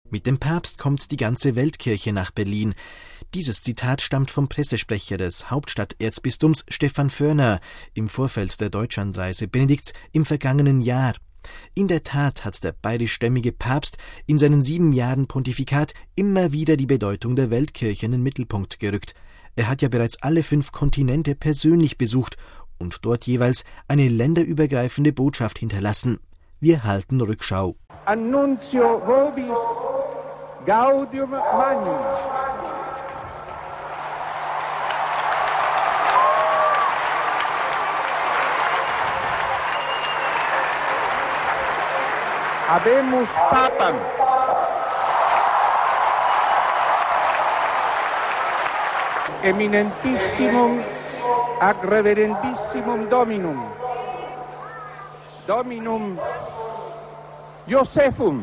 Mit dem Papst kommt die ganze Weltkirche nach Berlin. Dieses Zitat stammt vom Pressesprecher des Hauptstadterzbistums Stefan Vörner im Vorfeld der Deutschlandreise Benedikts im vergangenen Jahr. In der Tat hat der bayerischstämmige Papst in seinen 7 Jahren Pontifikat immer wieder die Bedeutung der Weltkirche in den Mittelpunkt gerückt. Er hat ja bereits alle 5 Kontinente persönlich besucht und dort jeweils eine länderübergreifende Botschaft hinterlassen. Wir halten Rückschau. Annunzio vobis Gaudium Magnum. Habemus Papam. Eminentissimum ac reverendissimum Dominum. Dominum Josephum.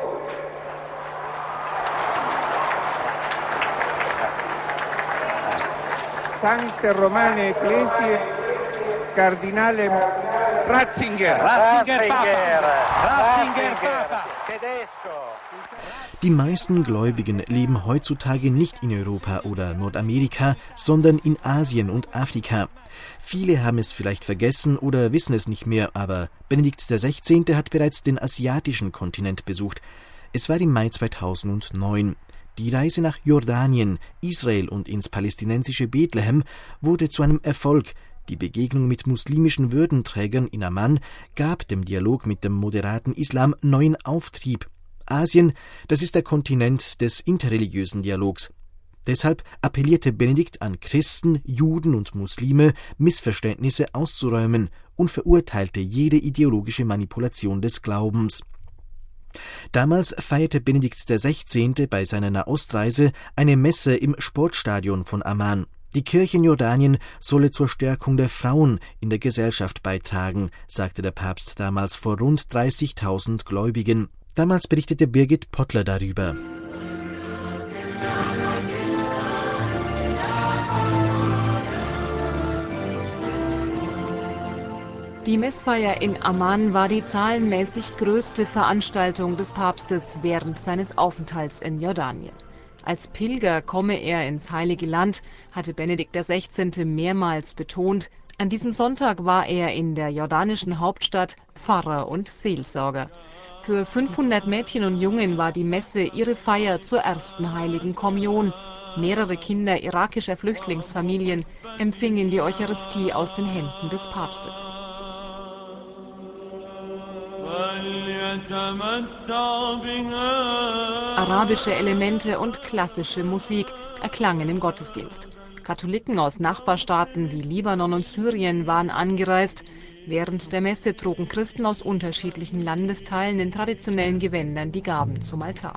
Sancte Romane Ecclesiae Cardinalem Ratzinger. Ratzinger Papa. Tedesco. Die meisten Gläubigen leben heutzutage nicht in Europa oder Nordamerika, sondern in Asien und Afrika. Viele haben es vielleicht vergessen oder wissen es nicht mehr, aber Benedikt XVI. Hat bereits den asiatischen Kontinent besucht. Es war im Mai 2009. Die Reise nach Jordanien, Israel und ins palästinensische Bethlehem wurde zu einem Erfolg. Die Begegnung mit muslimischen Würdenträgern in Amman gab dem Dialog mit dem moderaten Islam neuen Auftrieb. Asien, das ist der Kontinent des interreligiösen Dialogs. Deshalb appellierte Benedikt an Christen, Juden und Muslime, Missverständnisse auszuräumen und verurteilte jede ideologische Manipulation des Glaubens. Damals feierte Benedikt XVI. Bei seiner Nahostreise eine Messe im Sportstadion von Amman. Die Kirche in Jordanien solle zur Stärkung der Frauen in der Gesellschaft beitragen, sagte der Papst damals vor rund 30.000 Gläubigen. Damals berichtete Birgit Pottler darüber. Die Messfeier in Amman war die zahlenmäßig größte Veranstaltung des Papstes während seines Aufenthalts in Jordanien. Als Pilger komme er ins Heilige Land, hatte Benedikt XVI. Mehrmals betont. An diesem Sonntag war er in der jordanischen Hauptstadt Pfarrer und Seelsorger. Für 500 Mädchen und Jungen war die Messe ihre Feier zur ersten Heiligen Kommunion. Mehrere Kinder irakischer Flüchtlingsfamilien empfingen die Eucharistie aus den Händen des Papstes. Arabische Elemente und klassische Musik erklangen im Gottesdienst. Katholiken aus Nachbarstaaten wie Libanon und Syrien waren angereist. Während der Messe trugen Christen aus unterschiedlichen Landesteilen in traditionellen Gewändern die Gaben zum Altar.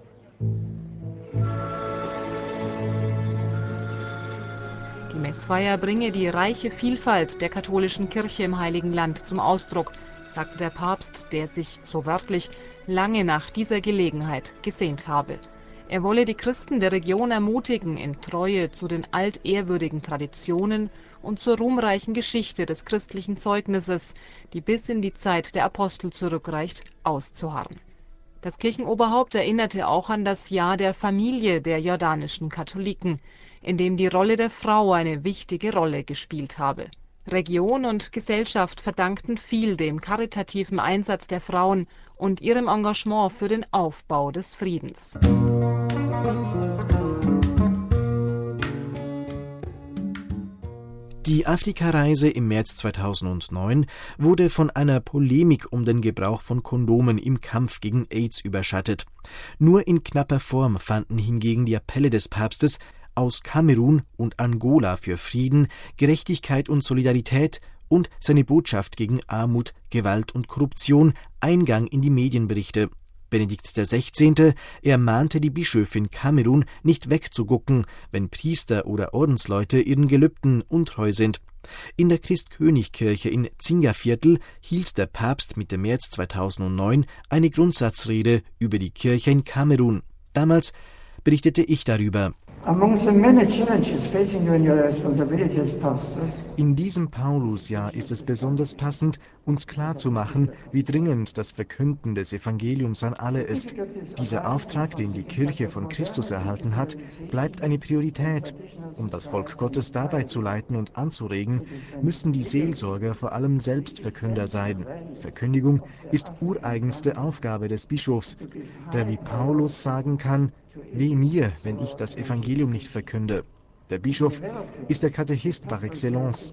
Die Messfeier bringe die reiche Vielfalt der katholischen Kirche im Heiligen Land zum Ausdruck, sagte der Papst, der sich, so wörtlich, lange nach dieser Gelegenheit gesehnt habe. Er wolle die Christen der Region ermutigen, in Treue zu den altehrwürdigen Traditionen und zur ruhmreichen Geschichte des christlichen Zeugnisses, die bis in die Zeit der Apostel zurückreicht, auszuharren. Das Kirchenoberhaupt erinnerte auch an das Jahr der Familie der jordanischen Katholiken, in dem die Rolle der Frau eine wichtige Rolle gespielt habe. Region und Gesellschaft verdankten viel dem karitativen Einsatz der Frauen und ihrem Engagement für den Aufbau des Friedens. Die Afrikareise im März 2009 wurde von einer Polemik um den Gebrauch von Kondomen im Kampf gegen AIDS überschattet. Nur in knapper Form fanden hingegen die Appelle des Papstes aus Kamerun und Angola für Frieden, Gerechtigkeit und Solidarität und seine Botschaft gegen Armut, Gewalt und Korruption Eingang in die Medienberichte. Benedikt XVI. Ermahnte die Bischöfe in Kamerun, nicht wegzugucken, wenn Priester oder Ordensleute ihren Gelübden untreu sind. In der Christkönigkirche in Zingaviertel hielt der Papst Mitte März 2009 eine Grundsatzrede über die Kirche in Kamerun. Damals berichtete ich darüber. In diesem Paulusjahr ist es besonders passend, uns klarzumachen, wie dringend das Verkünden des Evangeliums an alle ist. Dieser Auftrag, den die Kirche von Christus erhalten hat, bleibt eine Priorität. Um das Volk Gottes dabei zu leiten und anzuregen, müssen die Seelsorger vor allem Selbstverkünder sein. Verkündigung ist ureigenste Aufgabe des Bischofs, der wie Paulus sagen kann: Weh mir, wenn ich das Evangelium nicht verkünde. Der Bischof ist der Katechist par excellence.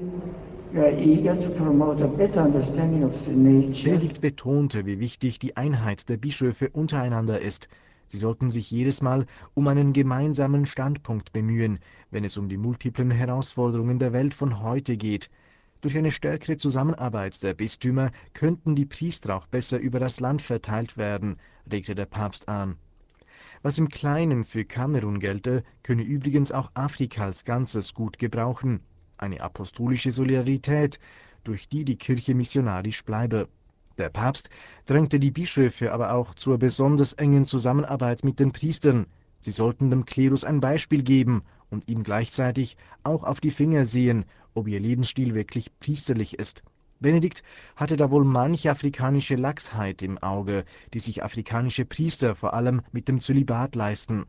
Benedikt betonte, wie wichtig die Einheit der Bischöfe untereinander ist. Sie sollten sich jedes Mal um einen gemeinsamen Standpunkt bemühen, wenn es um die multiplen Herausforderungen der Welt von heute geht. Durch eine stärkere Zusammenarbeit der Bistümer könnten die Priester auch besser über das Land verteilt werden, regte der Papst an. Was im Kleinen für Kamerun gelte, könne übrigens auch Afrika als Ganzes gut gebrauchen. Eine apostolische Solidarität, durch die die Kirche missionarisch bleibe. Der Papst drängte die Bischöfe aber auch zur besonders engen Zusammenarbeit mit den Priestern. Sie sollten dem Klerus ein Beispiel geben und ihm gleichzeitig auch auf die Finger sehen, ob ihr Lebensstil wirklich priesterlich ist. Benedikt hatte da wohl manche afrikanische Laxheit im Auge, die sich afrikanische Priester vor allem mit dem Zölibat leisten.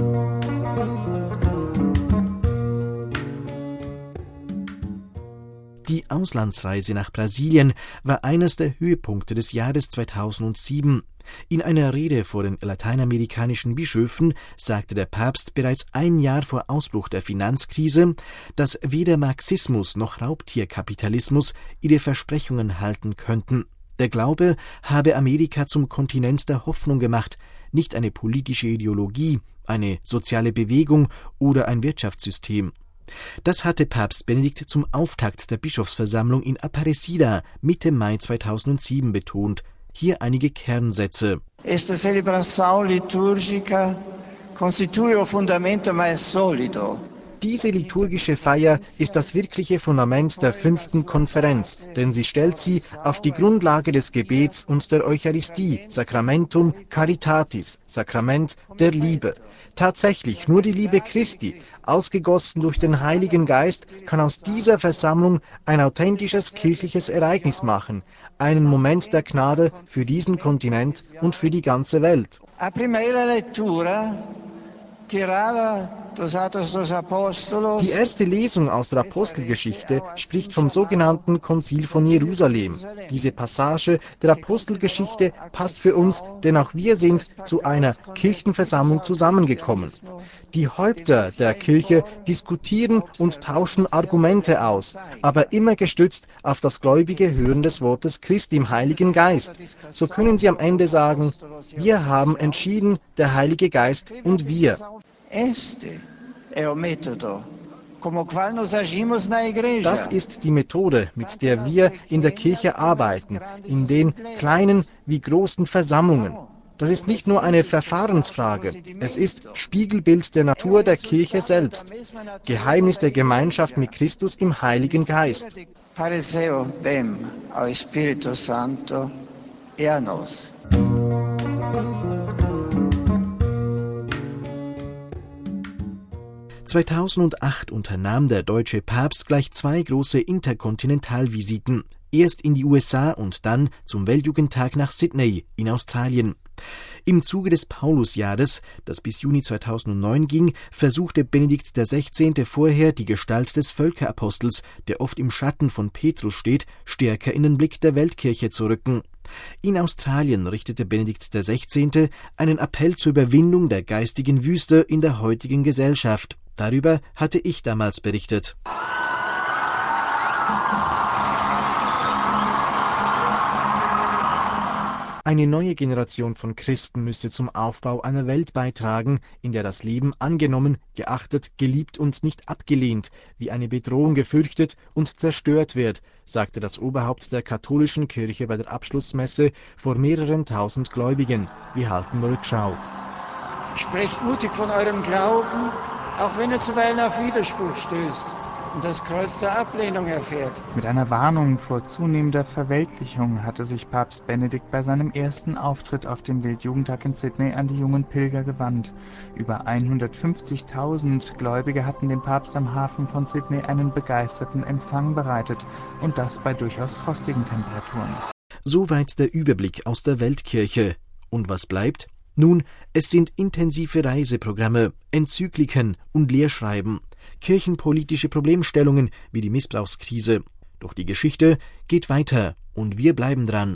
Die Auslandsreise nach Brasilien war eines der Höhepunkte des Jahres 2007. In einer Rede vor den lateinamerikanischen Bischöfen sagte der Papst bereits ein Jahr vor Ausbruch der Finanzkrise, dass weder Marxismus noch Raubtierkapitalismus ihre Versprechungen halten könnten. Der Glaube habe Amerika zum Kontinent der Hoffnung gemacht, nicht eine politische Ideologie, eine soziale Bewegung oder ein Wirtschaftssystem. Das hatte Papst Benedikt zum Auftakt der Bischofsversammlung in Aparecida Mitte Mai 2007 betont. Hier einige Kernsätze. Esta celebração litúrgica constitui o fundamento mais sólido. Diese liturgische Feier ist das wirkliche Fundament der 5. Konferenz, denn sie stellt sie auf die Grundlage des Gebets und der Eucharistie, Sacramentum Caritatis, Sakrament der Liebe. Tatsächlich, nur die Liebe Christi, ausgegossen durch den Heiligen Geist, kann aus dieser Versammlung ein authentisches kirchliches Ereignis machen, einen Moment der Gnade für diesen Kontinent und für die ganze Welt. A primeira leitura tirada Die erste Lesung aus der Apostelgeschichte spricht vom sogenannten Konzil von Jerusalem. Diese Passage der Apostelgeschichte passt für uns, denn auch wir sind zu einer Kirchenversammlung zusammengekommen. Die Häupter der Kirche diskutieren und tauschen Argumente aus, aber immer gestützt auf das gläubige Hören des Wortes Christi im Heiligen Geist. So können sie am Ende sagen: Wir haben entschieden, der Heilige Geist und wir. Das ist die Methode, mit der wir in der Kirche arbeiten, in den kleinen wie großen Versammlungen. Das ist nicht nur eine Verfahrensfrage, es ist Spiegelbild der Natur der Kirche selbst, Geheimnis der Gemeinschaft mit Christus im Heiligen Geist. Pareceu bem ao Espírito Santo e a nós. 2008 unternahm der deutsche Papst gleich 2 große Interkontinentalvisiten, erst in die USA und dann zum Weltjugendtag nach Sydney in Australien. Im Zuge des Paulusjahres, das bis Juni 2009 ging, versuchte Benedikt XVI. Vorher die Gestalt des Völkerapostels, der oft im Schatten von Petrus steht, stärker in den Blick der Weltkirche zu rücken. In Australien richtete Benedikt XVI. Einen Appell zur Überwindung der geistigen Wüste in der heutigen Gesellschaft. Darüber hatte ich damals berichtet. Eine neue Generation von Christen müsse zum Aufbau einer Welt beitragen, in der das Leben angenommen, geachtet, geliebt und nicht abgelehnt, wie eine Bedrohung gefürchtet und zerstört wird, sagte das Oberhaupt der katholischen Kirche bei der Abschlussmesse vor mehreren tausend Gläubigen. Wir halten Rückschau. Sprecht mutig von eurem Glauben, auch wenn er zuweilen auf Widerspruch stößt. und das Kreuz der Ablehnung erfährt. Mit einer Warnung vor zunehmender Verweltlichung hatte sich Papst Benedikt bei seinem ersten Auftritt auf dem Weltjugendtag in Sydney an die jungen Pilger gewandt. Über 150.000 Gläubige hatten dem Papst am Hafen von Sydney einen begeisterten Empfang bereitet und das bei durchaus frostigen Temperaturen. Soweit der Überblick aus der Weltkirche. Und was bleibt? Nun, es sind intensive Reiseprogramme, Enzykliken und Lehrschreiben, kirchenpolitische Problemstellungen wie die Missbrauchskrise. Doch die Geschichte geht weiter und wir bleiben dran.